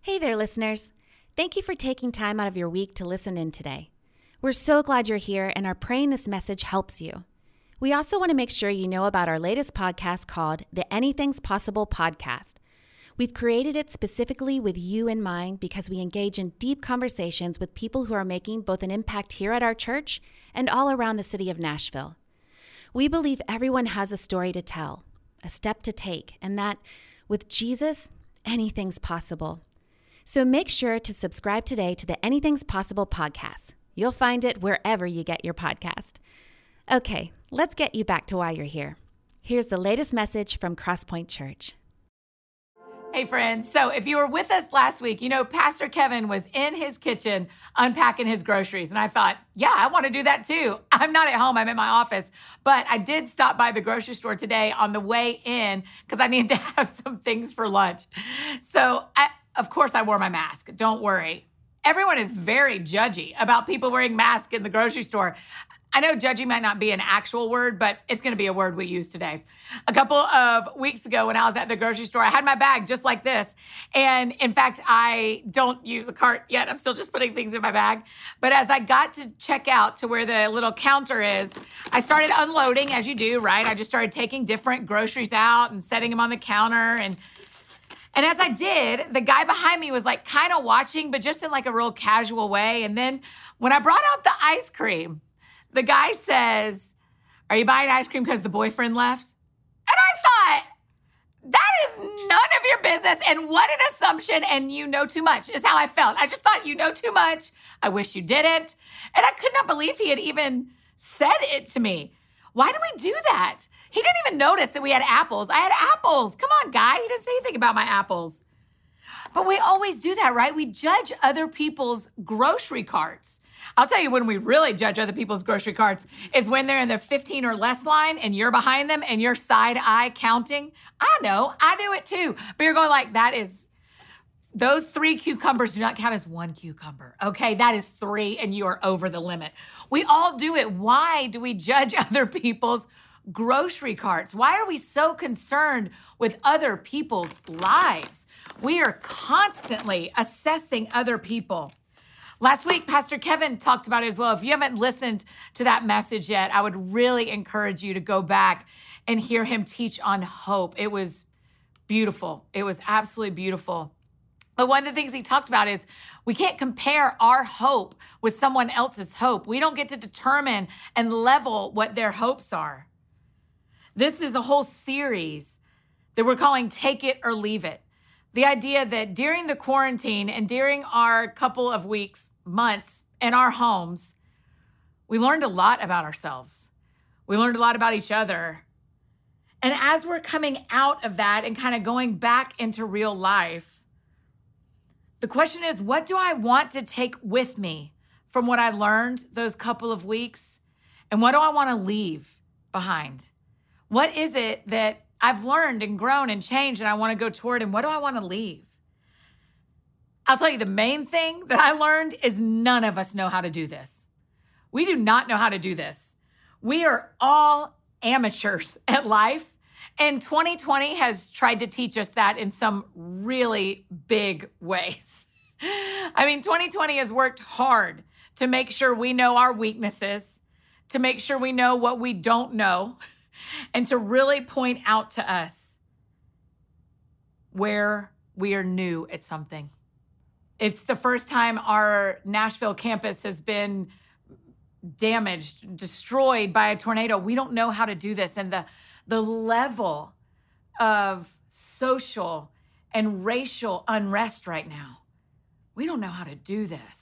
Hey there, listeners. Thank you for taking time out of your week to listen in today. We're so glad you're here and are praying this message helps you. We also want to make sure you know about our latest podcast called the Anything's Possible Podcast. We've created it specifically with you in mind because we engage in deep conversations with people who are making both an impact here at our church and all around the city of Nashville. We believe everyone has a story to tell, a step to take, and that with Jesus, anything's possible. So make sure to subscribe today to the Anything's Possible podcast. You'll find it wherever you get your podcast. Okay, let's get you back to why you're here. Here's the latest message from Crosspoint Church. Hey friends, so if you were with us last week, you know Pastor Kevin was in his kitchen unpacking his groceries. And I thought, yeah, I want to do that too. I'm not at home, I'm in my office. But I did stop by the grocery store today on the way in because I needed to have some things for lunch. So of course I wore my mask, don't worry. Everyone is very judgy about people wearing masks in the grocery store. I know judgy might not be an actual word, but it's going to be a word we use today. A couple of weeks ago when I was at the grocery store, I had my bag just like this. And in fact, I don't use a cart yet. I'm still just putting things in my bag. But as I got to check out to where the little counter is, I started unloading as you do, right? I just started taking different groceries out and setting them on the counter. And as I did, the guy behind me was like kind of watching, but just in like a real casual way. And then when I brought out the ice cream, the guy says, "Are you buying ice cream because the boyfriend left?" And I thought, that is none of your business. And what an assumption. And you know too much is how I felt. I just thought, you know too much. I wish you didn't. And I could not believe he had even said it to me. Why do we do that? He didn't even notice that we had apples. I had apples. Come on, guy. He didn't say anything about my apples. But we always do that, right? We judge other people's grocery carts. I'll tell you when we really judge other people's grocery carts is when they're in the 15 or less line and you're behind them and you're side eye counting. I know, I do it too. But you're going like, those 3 cucumbers do not count as 1 cucumber. Okay, that is 3 and you are over the limit. We all do it. Why do we judge other people's grocery carts? Why are we so concerned with other people's lives? We are constantly assessing other people. Last week, Pastor Kevin talked about it as well. If you haven't listened to that message yet, I would really encourage you to go back and hear him teach on hope. It was beautiful. It was absolutely beautiful. But one of the things he talked about is we can't compare our hope with someone else's hope. We don't get to determine and level what their hopes are. This is a whole series that we're calling Take It or Leave It. The idea that during the quarantine and during our couple of weeks, months in our homes, we learned a lot about ourselves. We learned a lot about each other. And as we're coming out of that and kind of going back into real life, the question is, what do I want to take with me from what I learned those couple of weeks? And what do I want to leave behind? What is it that I've learned and grown and changed and I want to go toward, and what do I want to leave? I'll tell you, the main thing that I learned is none of us know how to do this. We do not know how to do this. We are all amateurs at life, and 2020 has tried to teach us that in some really big ways. I mean, 2020 has worked hard to make sure we know our weaknesses, to make sure we know what we don't know, and to really point out to us where we are new at something. It's the first time our Nashville campus has been damaged, destroyed by a tornado. We don't know how to do this. And the level of social and racial unrest right now, we don't know how to do this.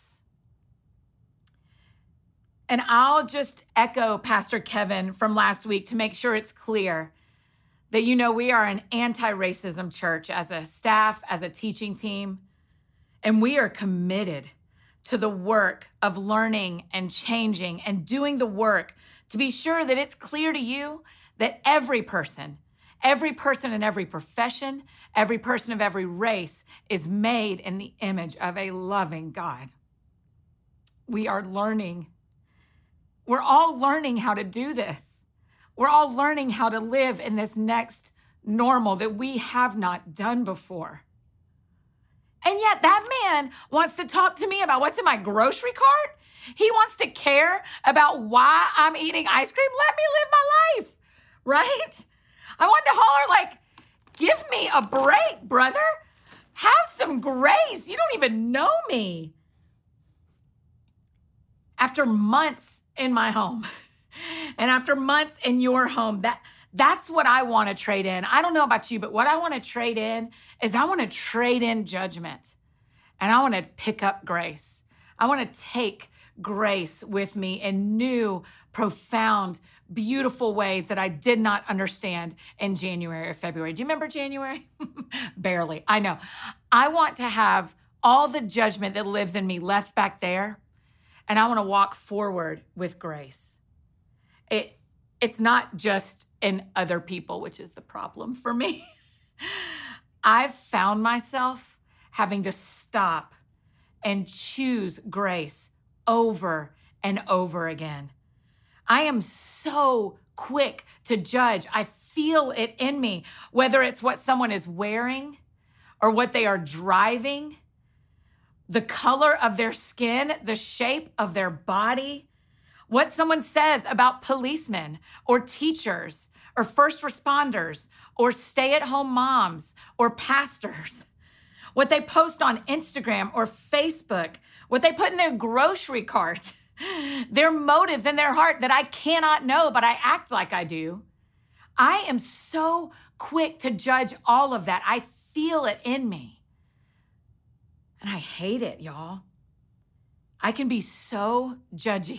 And I'll just echo Pastor Kevin from last week to make sure it's clear that, you know, we are an anti-racism church as a staff, as a teaching team, and we are committed to the work of learning and changing and doing the work to be sure that it's clear to you that every person in every profession, every person of every race is made in the image of a loving God. We are learning. We're all learning how to do this. We're all learning how to live in this next normal that we have not done before. And yet that man wants to talk to me about what's in my grocery cart. He wants to care about why I'm eating ice cream. Let me live my life, right? I want to holler like, give me a break, brother. Have some grace. You don't even know me. After months in my home and after months in your home, that's what I want to trade in. I don't know about you, but what I want to trade in is I want to trade in judgment and I want to pick up grace. I want to take grace with me in new, profound, beautiful ways that I did not understand in January or February. Do you remember January? Barely, I know. I want to have all the judgment that lives in me left back there, and I want to walk forward with grace. It's not just in other people, which is the problem for me. I've found myself having to stop and choose grace over and over again. I am so quick to judge. I feel it in me, whether it's what someone is wearing or what they are driving, the color of their skin, the shape of their body, what someone says about policemen or teachers or first responders or stay-at-home moms or pastors, what they post on Instagram or Facebook, what they put in their grocery cart, their motives in their heart that I cannot know, but I act like I do. I am so quick to judge all of that. I feel it in me. And I hate it, y'all. I can be so judgy.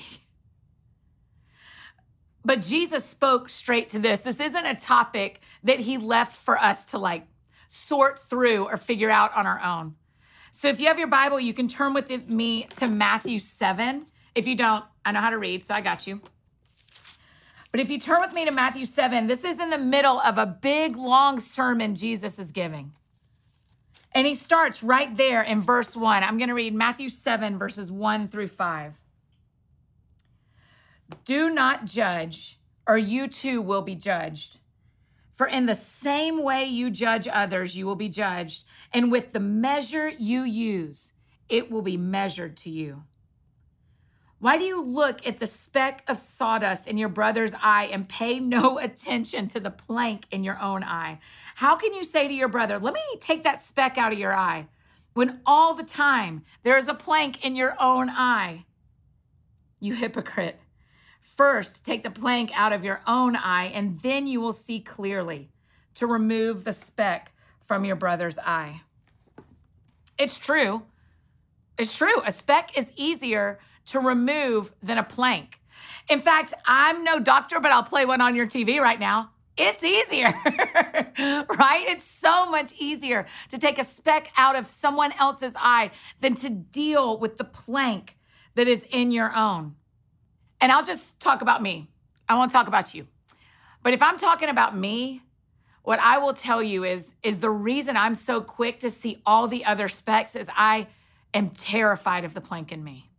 But Jesus spoke straight to this. This isn't a topic that he left for us to sort through or figure out on our own. So if you have your Bible, you can turn with me to Matthew 7. If you don't, I know how to read, so I got you. But if you turn with me to Matthew 7, this is in the middle of a big, long sermon Jesus is giving. And he starts right there in verse 1. I'm going to read Matthew 7, verses 1 through 5. Do not judge, or you too will be judged. For in the same way you judge others, you will be judged. And with the measure you use, it will be measured to you. Why do you look at the speck of sawdust in your brother's eye and pay no attention to the plank in your own eye? How can you say to your brother, let me take that speck out of your eye, when all the time there is a plank in your own eye? You hypocrite. First, take the plank out of your own eye, and then you will see clearly to remove the speck from your brother's eye. It's true. It's true. A speck is easier to remove than a plank. In fact, I'm no doctor, but I'll play one on your TV right now. It's easier, right? It's so much easier to take a speck out of someone else's eye than to deal with the plank that is in your own. And I'll just talk about me. I won't talk about you. But if I'm talking about me, what I will tell you is the reason I'm so quick to see all the other specks is I am terrified of the plank in me.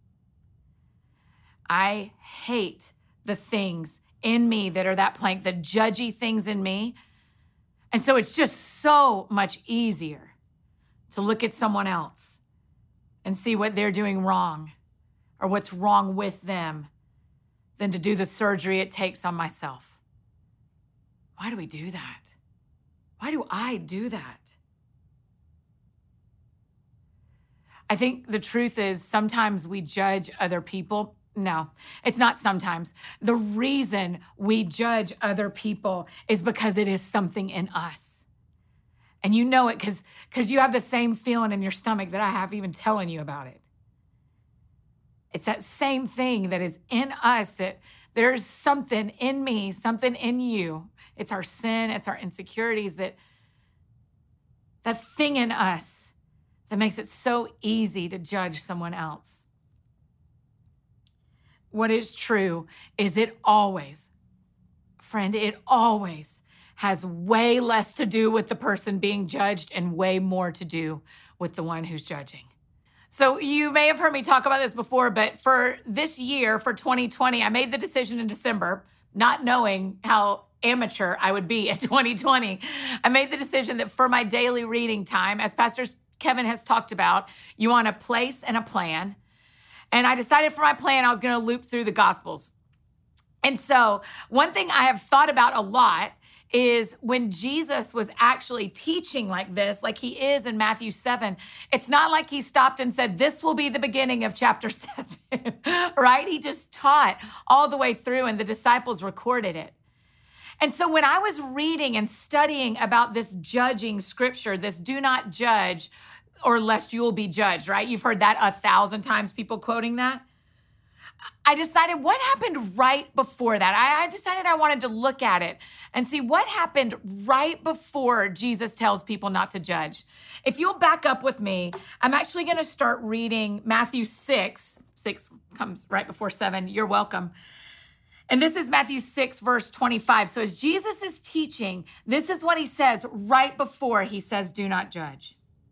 I hate the things in me that are that plank, the judgy things in me. And so it's just so much easier to look at someone else and see what they're doing wrong or what's wrong with them than to do the surgery it takes on myself. Why do we do that? Why do I do that? I think the truth is sometimes we judge other people. No, it's not sometimes. The reason we judge other people is because it is something in us. And you know it because you have the same feeling in your stomach that I have even telling you about it. It's that same thing that is in us, that there's something in me, something in you. It's our sin, it's our insecurities, that thing in us that makes it so easy to judge someone else. What is true is it always has way less to do with the person being judged and way more to do with the one who's judging. So you may have heard me talk about this before, but for this year, for 2020, I made the decision in December, not knowing how amateur I would be in 2020. I made the decision that for my daily reading time, as Pastor Kevin has talked about, you want a place and a plan. And I decided for my plan, I was going to loop through the Gospels. And so one thing I have thought about a lot is when Jesus was actually teaching like this, like he is in Matthew 7, it's not like he stopped and said, this will be the beginning of chapter 7, right? He just taught all the way through and the disciples recorded it. And so when I was reading and studying about this judging scripture, this do not judge or lest you will be judged, right? You've heard that 1,000 times, people quoting that. I decided what happened right before that. I decided I wanted to look at it and see what happened right before Jesus tells people not to judge. If you'll back up with me, I'm actually going to start reading Matthew 6. 6 comes right before 7. You're welcome. And this is Matthew 6, verse 25. So as Jesus is teaching, this is what he says right before he says, do not judge.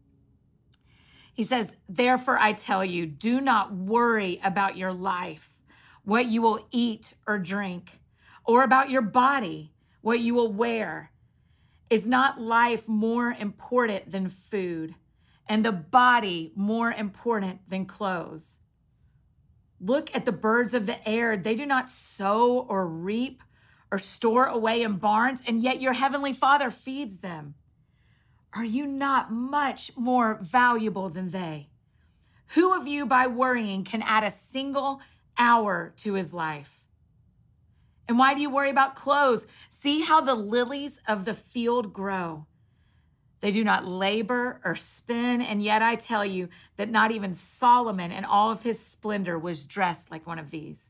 He says, therefore I tell you, do not worry about your life, what you will eat or drink, or about your body, what you will wear. Is not life more important than food, and the body more important than clothes? Look at the birds of the air. They do not sow or reap or store away in barns, and yet your heavenly Father feeds them. Are you not much more valuable than they? Who of you by worrying can add a single hour to his life? And why do you worry about clothes? See how the lilies of the field grow. They do not labor or spin, and yet I tell you that not even Solomon in all of his splendor was dressed like one of these.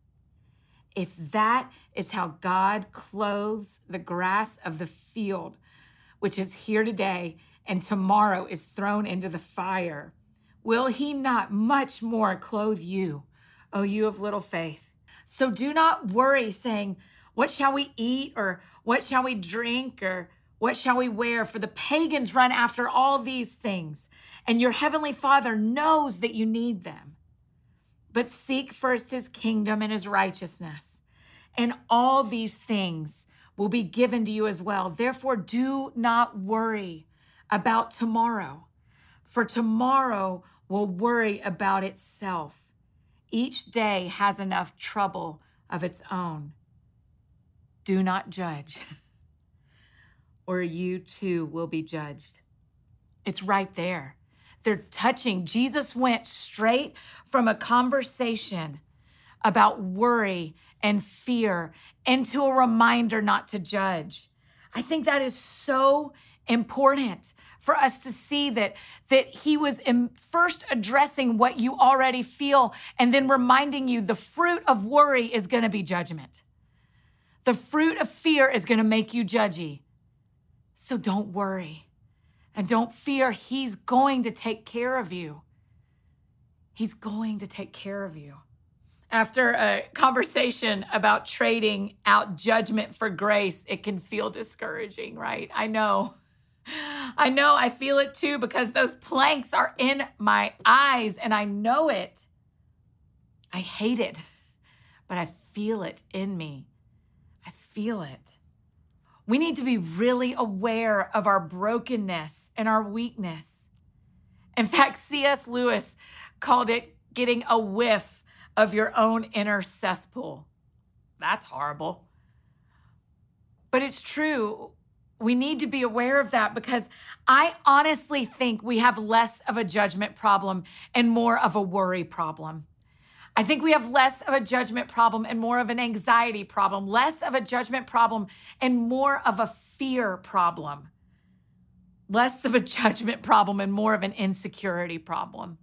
If that is how God clothes the grass of the field, which is here today and tomorrow is thrown into the fire, will he not much more clothe you, O you of little faith? So do not worry, saying, what shall we eat, or what shall we drink, or what shall we wear? For the pagans run after all these things, and your heavenly Father knows that you need them. But seek first his kingdom and his righteousness, and all these things will be given to you as well. Therefore, do not worry about tomorrow, for tomorrow will worry about itself. Each day has enough trouble of its own. Do not judge, or you too will be judged. It's right there. They're touching. Jesus went straight from a conversation about worry and fear into a reminder not to judge. I think that is so important for us to see that he was first addressing what you already feel and then reminding you the fruit of worry is going to be judgment. The fruit of fear is going to make you judgy. So don't worry and don't fear. He's going to take care of you. He's going to take care of you. After a conversation about trading out judgment for grace, it can feel discouraging, right? I know, I feel it too because those planks are in my eyes and I know it. I hate it, but I feel it in me. I feel it. We need to be really aware of our brokenness and our weakness. In fact, C.S. Lewis called it getting a whiff of your own inner cesspool. That's horrible. But it's true. We need to be aware of that because I honestly think we have less of a judgment problem and more of a worry problem. I think we have less of a judgment problem and more of an anxiety problem, less of a judgment problem and more of a fear problem, less of a judgment problem and more of an insecurity problem.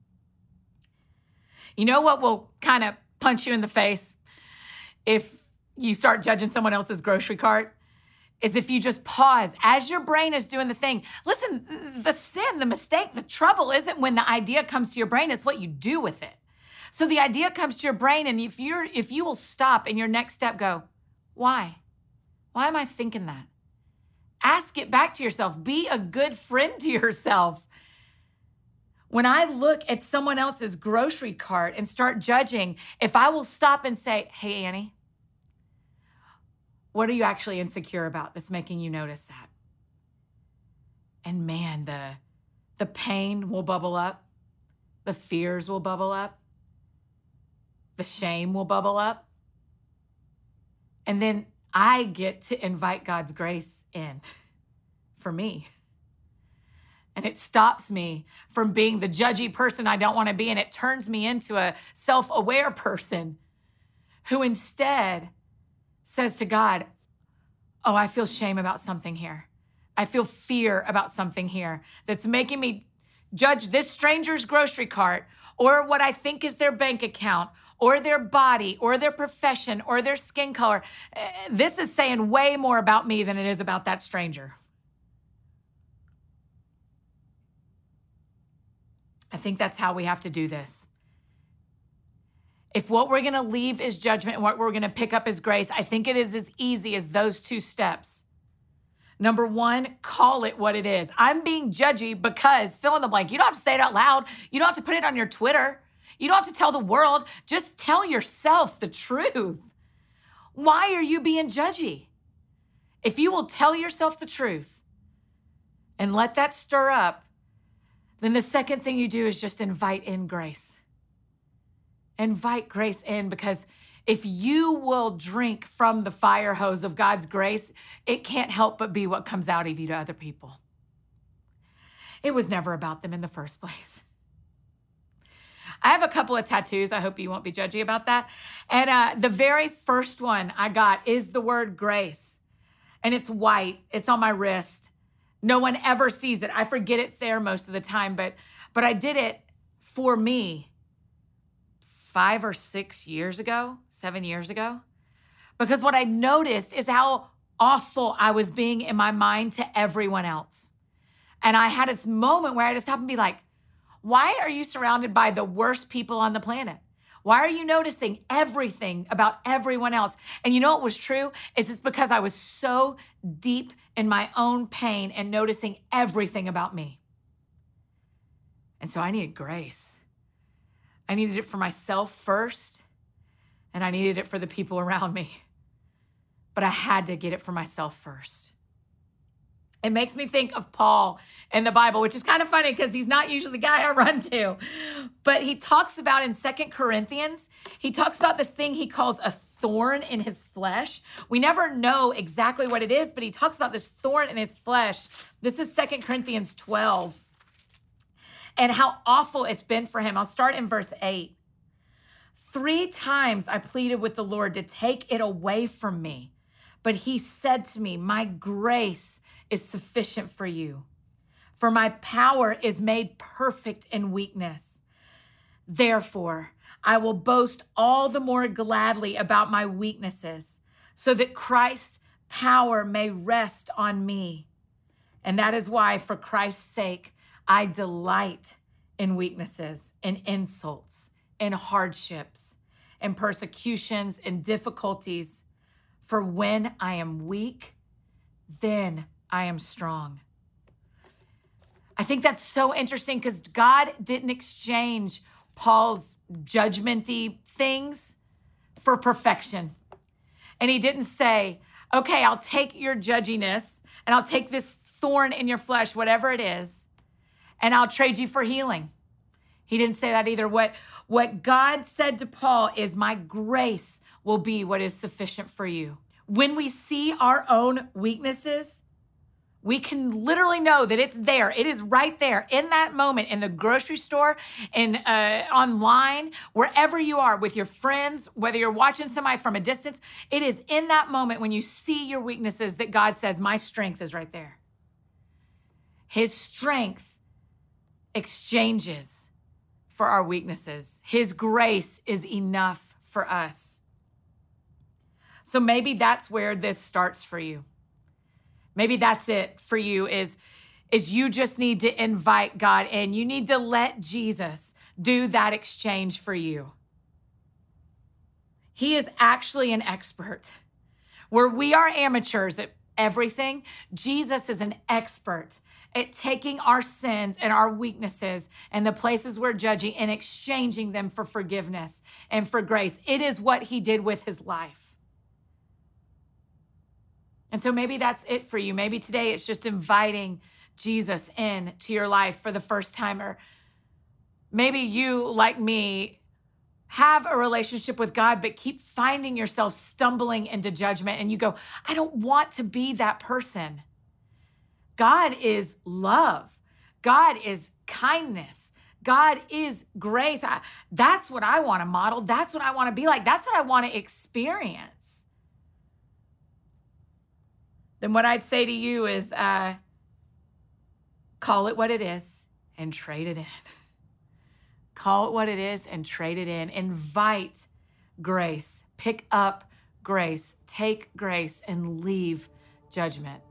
You know what will kind of punch you in the face if you start judging someone else's grocery cart? Is if you just pause as your brain is doing the thing. Listen, the sin, the mistake, the trouble isn't when the idea comes to your brain, it's what you do with it. So the idea comes to your brain, and if you will stop and your next step go, why? Why am I thinking that? Ask it back to yourself. Be a good friend to yourself. When I look at someone else's grocery cart and start judging, if I will stop and say, hey, Annie, what are you actually insecure about that's making you notice that? And man, the pain will bubble up. The fears will bubble up. The shame will bubble up. And then I get to invite God's grace in for me. And it stops me from being the judgy person I don't want to be. And it turns me into a self-aware person who instead says to God, oh, I feel shame about something here. I feel fear about something here that's making me judge this stranger's grocery cart or what I think is their bank account or their body or their profession or their skin color. This is saying way more about me than it is about that stranger. I think that's how we have to do this. If what we're going to leave is judgment and what we're going to pick up is grace, I think it is as easy as those two steps. Number one, call it what it is. I'm being judgy because fill in the blank. You don't have to say it out loud. You don't have to put it on your Twitter. You don't have to tell the world. Just tell yourself the truth. Why are you being judgy? If you will tell yourself the truth and let that stir up, then the second thing you do is just invite in grace. Invite grace in, because if you will drink from the fire hose of God's grace, it can't help but be what comes out of you to other people. It was never about them in the first place. I have a couple of tattoos. I hope you won't be judgy about that. And the very first one I got is the word grace. And it's white. It's on my wrist. No one ever sees it. I forget it's there most of the time, but I did it for me 5 or 6 years ago, 7 years ago, because what I noticed is how awful I was being in my mind to everyone else. And I had this moment where I just happened to be like, why are you surrounded by the worst people on the planet? Why are you noticing everything about everyone else? And you know what was true? It's because I was so deep in my own pain and noticing everything about me. And so I needed grace. I needed it for myself first, and I needed it for the people around me. But I had to get it for myself first. It makes me think of Paul in the Bible, which is kind of funny because he's not usually the guy I run to. But he talks about in 2 Corinthians, he talks about this thing he calls a thorn in his flesh. We never know exactly what it is, but he talks about this thorn in his flesh. This is 2 Corinthians 12. And how awful it's been for him. I'll start in verse 8. 3 times I pleaded with the Lord to take it away from me. But he said to me, my grace is sufficient for you, for my power is made perfect in weakness. Therefore, I will boast all the more gladly about my weaknesses, so that Christ's power may rest on me. And that is why, for Christ's sake, I delight in weaknesses, in insults, in hardships, in persecutions, in difficulties. For when I am weak, then I am strong. I think that's so interesting because God didn't exchange Paul's judgmenty things for perfection. And he didn't say, okay, I'll take your judginess and I'll take this thorn in your flesh, whatever it is, and I'll trade you for healing. He didn't say that either. What God said to Paul is, my grace will be what is sufficient for you. When we see our own weaknesses, we can literally know that it's there. It is right there in that moment, in the grocery store, in online, wherever you are with your friends, whether you're watching somebody from a distance. It is in that moment when you see your weaknesses that God says, my strength is right there. His strength exchanges for our weaknesses. His grace is enough for us. So maybe that's where this starts for you. Maybe that's it for you is you just need to invite God in. You need to let Jesus do that exchange for you. He is actually an expert. Where we are amateurs at everything, Jesus is an expert at taking our sins and our weaknesses and the places we're judging and exchanging them for forgiveness and for grace. It is what he did with his life. And so maybe that's it for you. Maybe today it's just inviting Jesus into your life for the first time, or maybe you, like me, have a relationship with God, but keep finding yourself stumbling into judgment, and you go, I don't want to be that person. God is love. God is kindness. God is grace. That's what I want to model. That's what I want to be like. That's what I want to experience. Then what I'd say to you is call it what it is and trade it in. Call it what it is and trade it in. Invite grace. Pick up grace. Take grace and leave judgment.